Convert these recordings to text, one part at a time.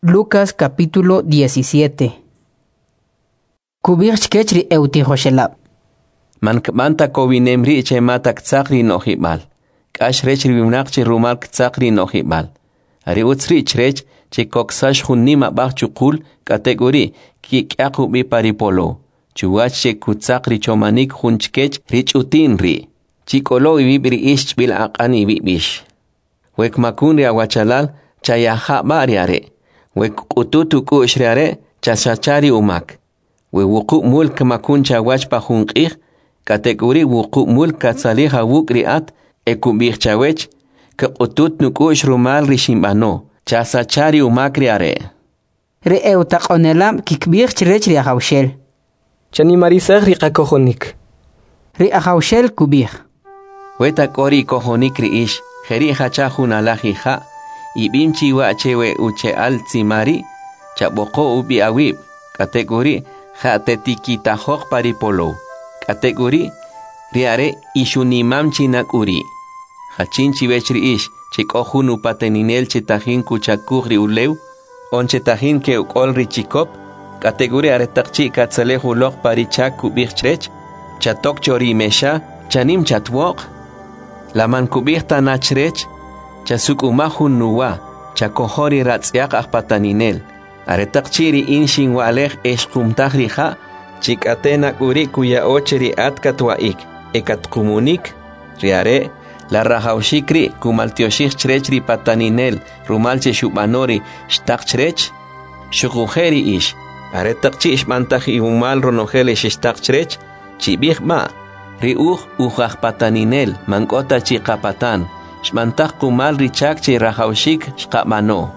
Lucas capítulo 17. Kubirch kechri eutihoshelab. Manta kovinemri che matak tsakri nohibal. Kash rech riunakchi rumak tsakri nohibal. Ari utsri chrech che koksash hunima bachukul kategori ki kyaku bi paripolo. Chuwach che kutsakri chomanik hunchkech rich utinri. Chikolo ibibri ish bil aqani bibish. Wek makunri awachalal chayaha bariare. Wek ututu kushriare chasachari umak. We wuku mulk makuncha wachpa hunqih kategori wuku mulk katsaliha wukriat ekubih chawech ke utut nukush rumal rishimbano chasachari umakriare. Re eutaqonelam kikbih chrech ri ahawshel. Chani marisag ri qakohonik. Ri ahawshel kubih. Weta kori kohonik ri ish jeri hachahun alajiha ibimchi wa chewe uche al tsimari chaboko ubi awib kategori Hatetikita hok paripolo. Kategori riare ishunimam chinakuri. Hachinchi vechri ish chikohun upateninel chetahin kuchakuri uleu. On chetahin ke ukolri chikop. Kategori aretakchi katzalehu lok parichak kubirchrech. Chatok chori mesha chanim chatwok. Laman kubirta nachrech. Chasuk umahun nuwa. Chakohori ratzyak ahpataninel. Aretakchiri inshin walej eshkumtajriha chikatena kuri kuya ocheri atkatwaik ekatkumonik riare la rajaushikri kumaltioshich chrechri pataninel rumalche shubanori shtakchrech shukujeri ish aretakchi ishmantaji umal ronojele shtakchrech chibihma riuj ujaj pataninel mankota chikapatan shmantaj kumal richakchi rajaushik shkabano.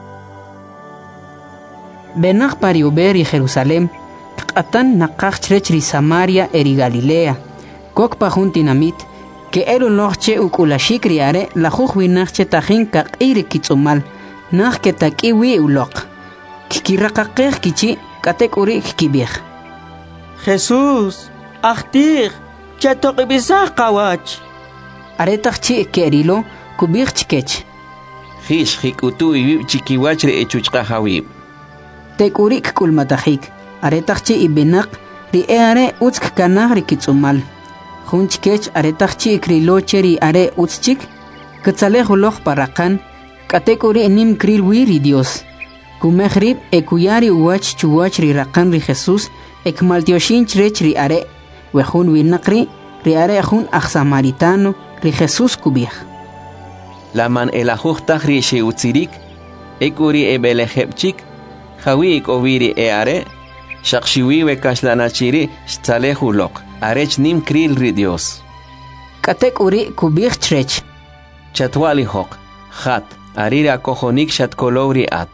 Benach pariuber y Jerusalem, Qatan nakach chrechri Samaria eri Galilea, Kok pajuntinamit, que eru noche ukulashik riare, la jujwinachche tajin kak iri kitsumal, nach que takiwi ulok. Kikirakakej kichi, katek uri kibij. Jesús, achtir, chatokibizah kawach. Aretachchi kerilo, kubij chikech. Hish hikutu ibib chikiwachre echuchkahawib. Tekurik kulmatahik, aretachchi ibinak, ri eare utsk kanah rikitsumal. Hunchkech aretachchi ikriloche ri are utschik, katzalehulok parakan, katekuri nim kril wiri Dios. Kumehrib ekuyari uwach chuwach ri rakan ri Jesus, ekmaltioshin chrech ri are, wehun winakri, ri are hun samaritano, ri Jesus kubih. Laman elajuhtah ri sheutzirik, ekuri ebelejepchik, Hawi oviri eare, shakshiwi kaslanachiri, stalehulok, arech nim kril ri Dios. Katek uri kubich trech. Chatwali hok, hat, arira kohonik shatkolori at.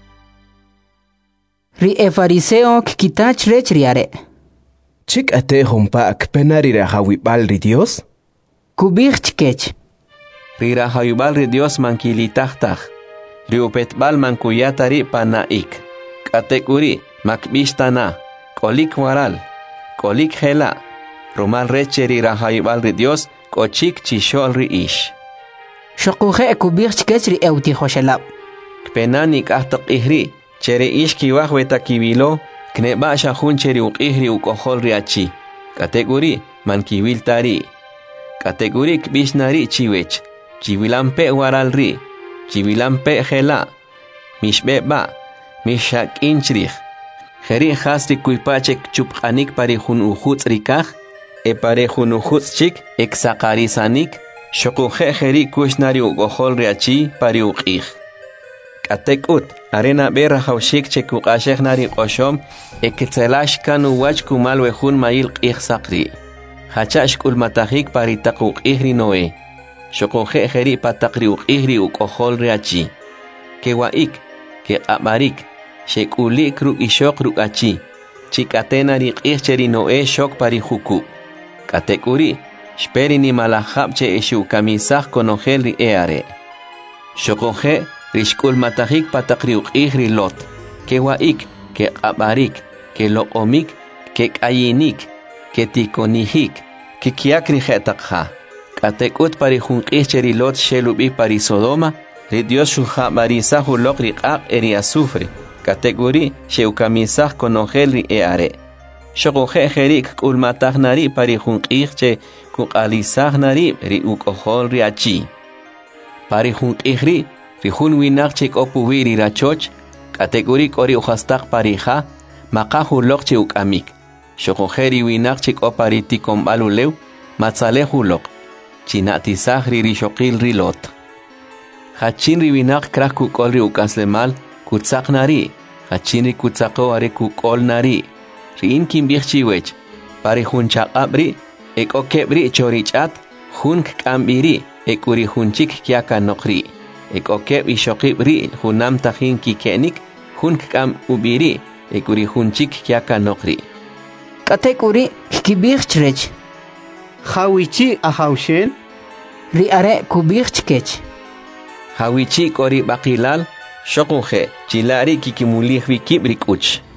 Ri fariseo kitach rech riare. Chik ate humpak penarira hawibal ri Dios? Kubich kech. Rira hawibal ri Dios mankilitahtah. Riupetbal mankuyatari panaik. Katekuri, makbishtana, kolik waral, kolik hela, rumal recheri rahayibal ri Dios, kochik chishol ri ish. Shokuje kubich kechri eutihoshelab. Kpenanik ahtok ihri, chere ish kiwahweta kibilo, kneba shahun cheri ukihri ukohol ri achi. Katekuri, mankiwil tari. Katekuri kbishnari chiwech, chiwilampe waral ri, chiwilampe hela, mishbeba. Mishak inchrich. Jeri hasri kuipachek chuphanik parejun ujuts rikaj, parejun ujuts chik, exakarisanik, shokuje jeri kushnari ugohol riachi pariuqij. Katekut, arena berra haushik chekukashek nari oshom, eketselash kanu wach kumal wejun mail qij sakri. Hachash kulmatahik paritakuqijri noe. Shokuje jeri patakri uqijri ugohol riachi. Kewaik, ke amarik. Shekuli kruk ishok rukachi. Chikatena riqihcheri noe shok parihuku. Katekuri, shperi ni malahapche eshu kamisah konogel ri eare. Shokoje, rishkul matahik patakriuk ihri lot. Ke waik, ke abarik, ke loomik, ke kayinik, ke tikonihik, ke kiakri hetakha. Katekut parihunqihcheri lot shelubi parisodoma. Ri Dios shuha marisa hulok riqaq eri azufre. Kategori xeukamisaj konojel ri are. Xogoje jerik kulmataj nari pari junqirche kuqalisaj nari ri ukohol ri achi. Pari junqirri ri jun winaq opuwi ri rachoch. Kategori kori ujastaj parija maqaju lokche ukamik. Xogoje ri winaq opari tikombalulew matzaleju lok. Chinatisaj ri rixoqil ri lot. Hachin ri winaq kraj kukol ri ukaslemal kutzaq nari. Hachin ri kutzaqo are kukol nari. Rin kimbij chiwech. Pari jun chaqabri ekokebri chorichat jun kambiri ekuri junchik kiaka nokri. Ekokeb ishokibri junam tajin kikenik jun kam ubiri ekuri junchik kiaka nokri. Katekuri kibij chrech. Hawichi ahawshen. Ri are kubij chkech. Hawichi kori bakilal shokuje chilari kikimulih vikibri kuch.